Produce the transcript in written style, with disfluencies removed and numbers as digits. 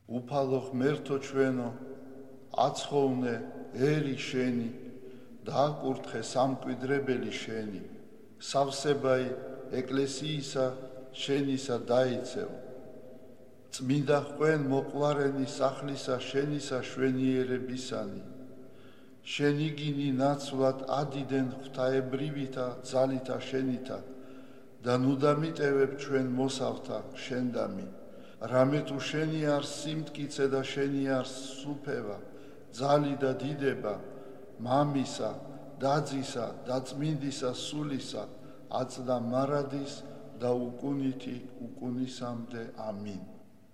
უფალო ღმერთო ჩვენო, აცხოვნე ერი შენი და აკურთხე სამკვიდრებელი შენი, სავსებაი ეკლესიისა შენისა დაიცევ. წმინდა ხვენ მოყვარენი სახლისა შენისა შვენიერებისანი, შენი გინი ნაცვლად ადიდენ ღვთაებრივითა ძალითა შენითა და ნუ დამიტევებ ჩვენ მოსავთა შენდამი. რამე თუ შენი არ სიმტკიცე და შენი არ სუფევა, ძალი და დიდება, მამისა, დაძისა და წმინდისა სულისა, აწდა მარადის და უკუნითი უკუნისამდე. ამინ.